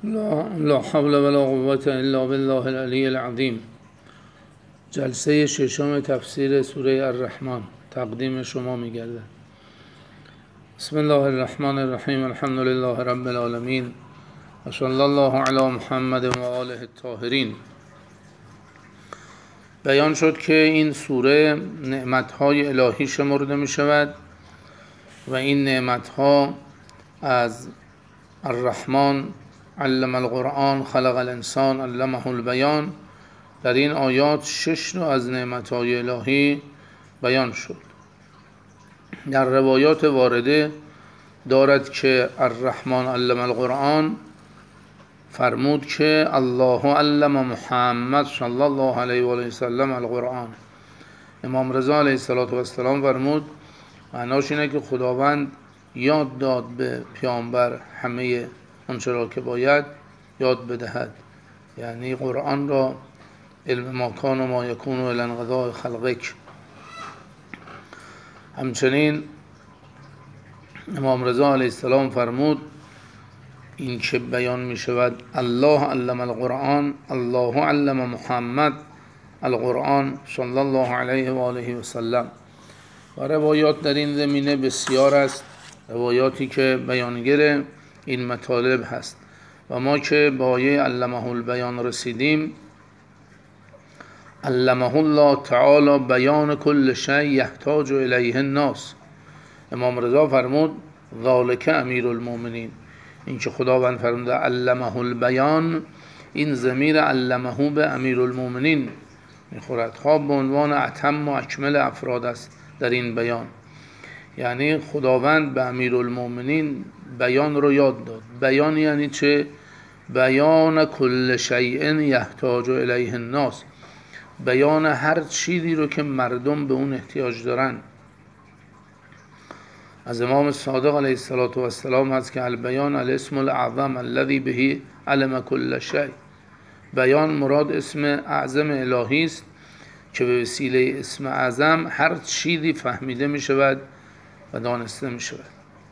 لا حول ولا قوة الا بالله العلی العظیم. جلسه ششم تفسیر سوره الرحمن تقدیم شما می‌گردد. بسم الله الرحمن الرحیم. الحمد لله رب العالمین و صلی الله علی محمد و آله الطاهرین. بیان شد که این سوره نعمت‌های الهی شمرده می‌شود و این نعمت‌ها از الرحمن علم القرآن خلق الانسان علمه البیان، در این آیات 6 نوع از نعمت‌های الهی بیان شد. در روایات وارده دارد که الرحمن علم القرآن فرمود که الله علم محمد صلی الله علیه و آله و سلم القرآن. امام رضا علیه السلام فرمود معناش اینه که خداوند یاد داد به پیامبر همه آنچه را که باید یاد بدهد، یعنی قرآن را علم ما کان و ما یکون الی انقضاء خلقک. همچنین امام رضا علیه السلام فرمود این که بیان می شود الله علم القرآن، الله علم محمد القرآن صلی الله علیه و آله و سلم. و روایات در این زمینه بسیار است، روایاتی که بیانگر این مطالب هست و ما که با آیه علمه البیان رسیدیم. علمه الله تعالی بیان کل شیء یحتاج الیه الناس. امام رضا فرمود ذالک امیر المؤمنین. این که خداوند فرموده علمه البیان، این ضمیر علمه به امیر المؤمنین میخورد، خواب به عنوان اتم و اکمل افراد است در این بیان. یعنی خداوند به امیر المؤمنین بیان رو یاد داد. بیان یعنی چه؟ بیان کل شیء یحتاج الیه الناس، بیان هر چیزی رو که مردم به اون احتیاج دارن. از امام صادق علیه السلام هست که البیان الاسم الاعظم الذی به علم کل شیء. بیان مراد اسم اعظم الهی است که به وسیله اسم اعظم هر چیزی فهمیده می شود و دانسته می شود.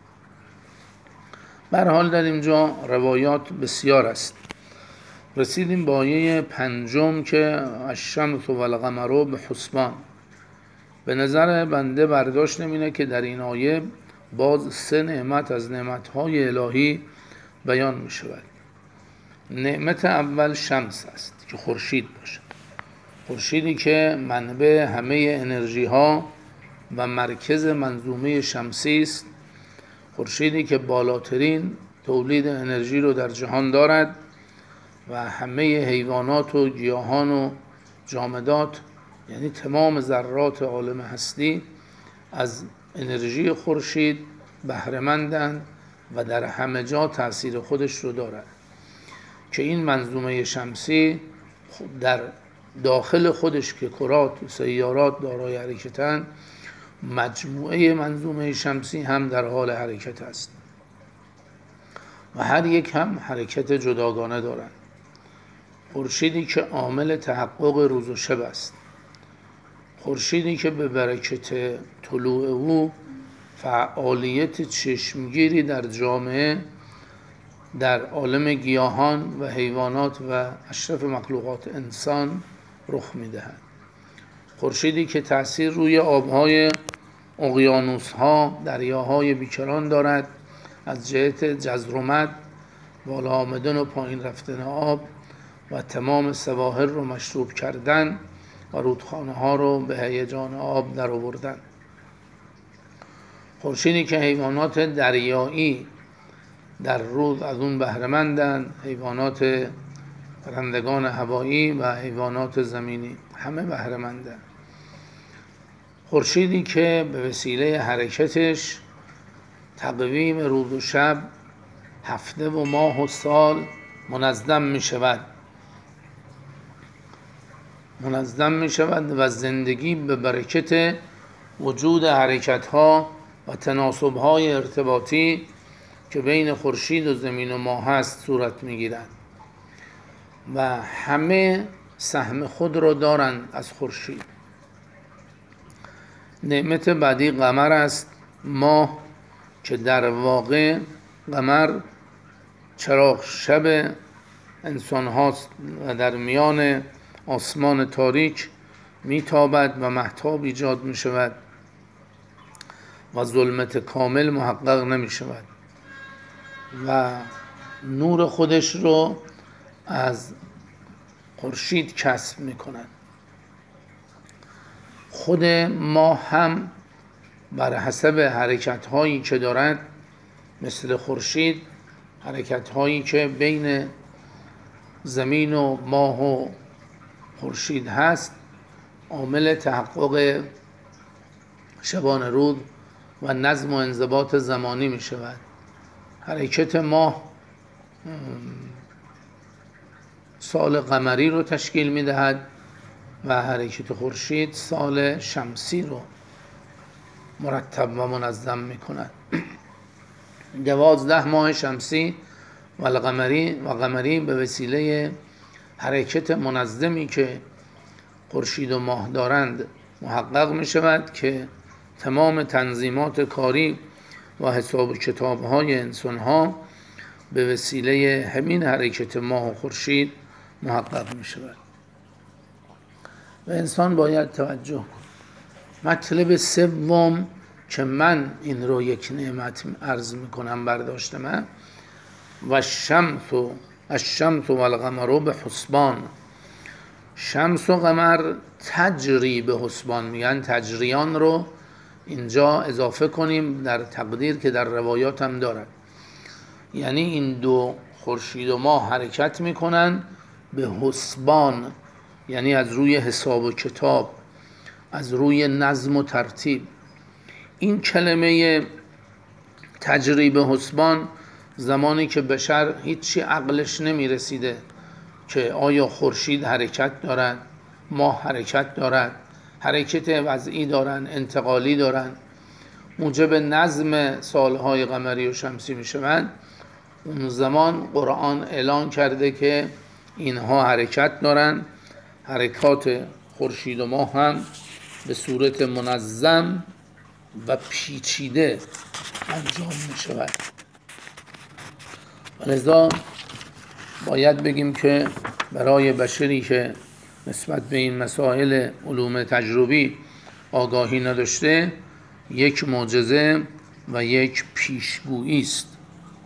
به هر حال در اینجا روایات بسیار است. رسیدیم با آیه 5 که الشمس و القمر بحسبان. به نظر بنده برداشت اینه که در این آیه باز 3 نعمت از نعمت‌های الهی بیان می شود. نعمت اول شمس است که خورشید باشه، خورشیدی که منبع همه انرژی ها و مرکز منظومه شمسی است، خورشیدی که بالاترین تولید انرژی رو در جهان دارد و همه حیوانات و گیاهان و جامدات، یعنی تمام ذرات عالم هستی از انرژی خورشید بهره مندند و در همه جا تأثیر خودش رو دارد. که این منظومه شمسی در داخل خودش که کرات و سیارات دارای حرکتند، مجموعه منظومه شمسی هم در حال حرکت است و هر یک هم حرکت جداگانه دارند. خورشیدی که عامل تحقق روز و شب است، خورشیدی که به برکت طلوع او فعالیت چشمگیری در جامعه، در عالم گیاهان و حیوانات و اشرف مخلوقات انسان رخ می‌دهد. خورشیدی که تأثیر روی آب‌های اقیانوس‌ها، دریاهای بیکران دارد، از جهت جزر و مد، بالا آمدن و پایین رفتن آب و تمام سواحل رو مشروب کردن و رودخانه‌ها رو به هیجان آب در آوردن. خورشیدی که حیوانات دریایی در روز از اون بهره مندند، حیوانات پرندگان هوایی و حیوانات زمینی همه بهره مندند. خورشیدی که به وسیله حرکتش تقویم روز و شب، هفته و ماه و سال منظم می شود و زندگی به برکت وجود حرکت‌ها و تناسب‌های ارتباطی که بین خورشید و زمین و ماه هست صورت می‌گیرد و همه سهم خود را دارند از خورشید. نعمت بعدی قمر است، ماه، که در واقع قمر چراغ شب انسان هاست و در میان آسمان تاریک میتابد و مهتاب ایجاد می شود و ظلمت کامل محقق نمی شود و نور خودش رو از خورشید کسب می کند. خود ما هم بر حسب حرکت هایی که دارد مثل خورشید، حرکت هایی که بین زمین و ماه و خورشید هست، عامل تحقق شبانه روز و نظم و انضباط زمانی می شود. حرکت ماه سال قمری رو تشکیل می دهد و حرکت خورشید سال شمسی رو مرتب و منظم می کند. 12 ماه شمسی و قمری به وسیله حرکت منظمی که خورشید و ماه دارند محقق می شود که تمام تنظیمات کاری و حساب و کتاب های انسان ها به وسیله همین حرکت ماه و خورشید محقق می شود و انسان باید توجه کند. مطلب سوم که من این رو یک نعمت عرض می کنم برداشت من و الشمس و القمر به حسبان. شمس و قمر تجری به حسبان، میگن تجریان رو اینجا اضافه کنیم در تقدیر که در روایات هم دارد، یعنی این دو خورشید و ماه حرکت میکنن به حسبان، یعنی از روی حساب و کتاب، از روی نظم و ترتیب. این کلمه تجری به حسبان زمانی که بشر هیچی عقلش نمیرسیده که آیا خورشید حرکت دارد، ماه حرکت دارد، حرکت وضعی دارن، انتقالی دارن، موجب نظم سالهای قمری و شمسی می شوند، اون زمان قرآن اعلان کرده که اینها حرکت دارن. حرکات خورشید و ماه هم به صورت منظم و پیچیده انجام می شود. لذا باید بگیم که برای بشری که نسبت به این مسائل علوم تجربی آگاهی نداشته یک معجزه و یک پیشگویی است.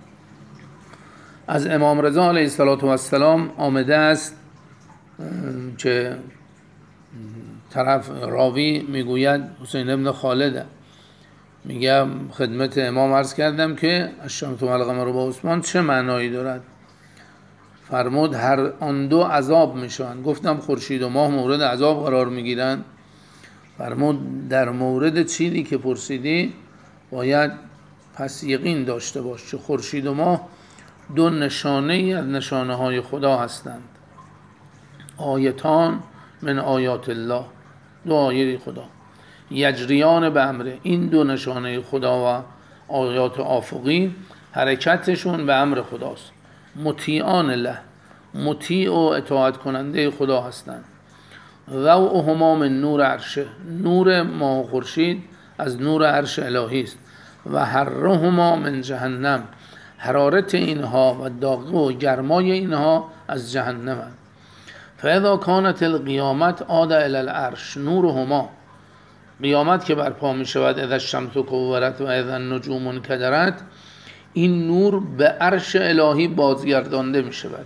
از امام رضا علیه السلام آمده است که طرف راوی میگوید حسین ابن خالد میگه خدمت امام عرض کردم که الشمس و القمر به حسبان چه معنایی دارد؟ فرمود هر آن دو عذاب میشوند. گفتم خورشید و ماه مورد عذاب قرار میگیرند؟ فرمود در مورد چیزی که پرسیدی باید پس یقین داشته باش که خورشید و ماه دو نشانه ای از نشانه های خدا هستند. آیتان من آیات الله، دو آیه خدا، یجریان به امره، این دو نشانه خدا و آیات آفقی حرکتشون به امر خداست. مطیعان له، مطیع و اطاعت کننده خدا هستند. ضوءهما من نور عرشه، نور ماه و خورشید از نور عرش الهی است. و حرهما من جهنم، حرارت اینها و داغ و گرمای اینها از جهنم است. فاذا كانت القیامت عاد الی العرش نورهما، قیامت که برپا می شود، اذا الشمس کورت و اذا النجوم انکدرت، این نور به عرش الهی بازگردانده می شود.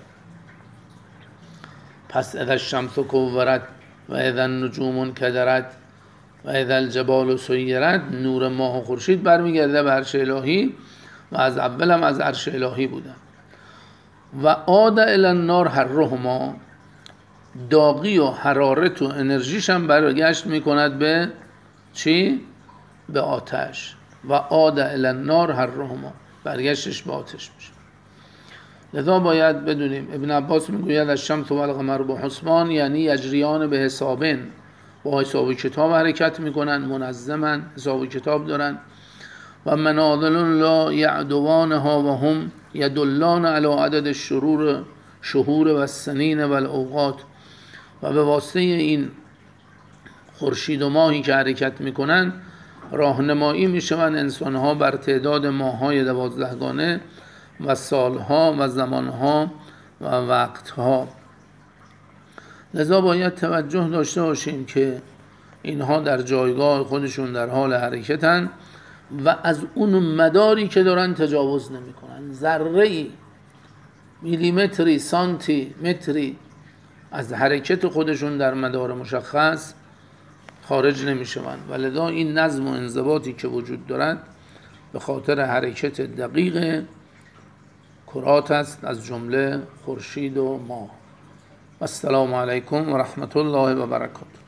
پس اذا الشمس کورت و اذا النجوم انکدرت و اذا الجبال سیرت، نور ماه و خورشید برمیگرده به عرش الهی و از اول هم از عرش الهی بودن. و عاد الی النار حرهما، داغی و حرارت و انرژیش هم برگشت میکند به چی؟ به آتش. و عاد الی النار حرهما، برگشتش به آتش میشه. لذا باید بدونیم ابن عباس میگوید الشمس و القمر به حسبان، یعنی یجریان به حسابن، با حساب و کتاب حرکت میکنن، منظمن، حساب و کتاب دارن. و منازل لا یعدوانها و هم یدلان علی عدد شهور و السنین و الاوقات، و به واسطه این خورشید و ماهی که حرکت میکنن راهنمایی میشوند انسانها بر تعداد ماههای 12گانه و سالها و زمانها و وقتها. لذا باید توجه داشته باشیم که اینها در جایگاه خودشون در حال حرکتن و از اون مداری که دارن تجاوز نمی کنن. ذره‌ای، میلیمتری، سانتی متری از حرکت خودشون در مدار مشخص خارج نمی شوند و لذا این نظم و انضباطی که وجود دارد به خاطر حرکت دقیق کرات است، از جمله خورشید و ماه. السلام علیکم و رحمت الله و برکاته.